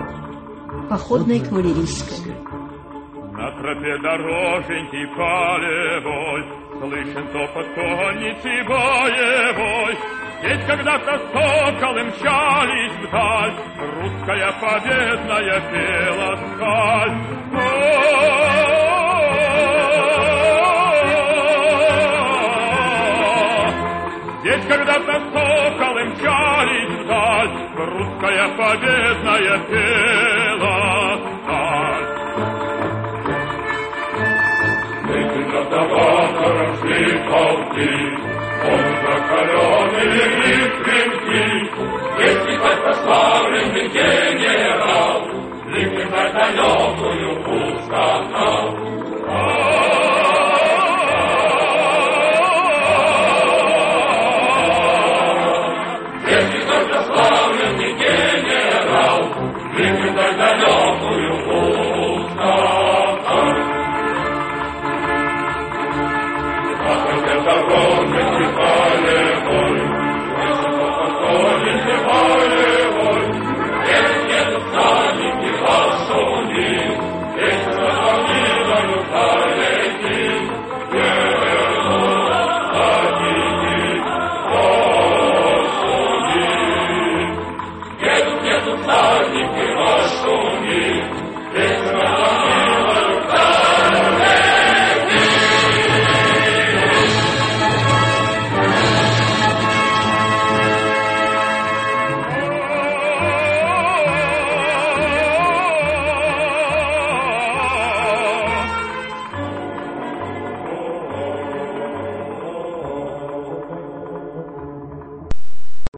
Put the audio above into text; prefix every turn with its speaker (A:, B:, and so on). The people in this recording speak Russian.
A: Походной кавалерийской.
B: На тропе дороженьки полевой слышен топот конницы боевой. Здесь когда-то соколы мчались вдаль, русская победная пела сталь. Здесь когда-то соколы мчались вдаль, русская победная пела сталь. Завтра шли полки, он закаленный и крепкий, если хоть прославленный генерал, ликнет вертолетную ускакал. Если хоть прославленный генерал, ликнет вертолетную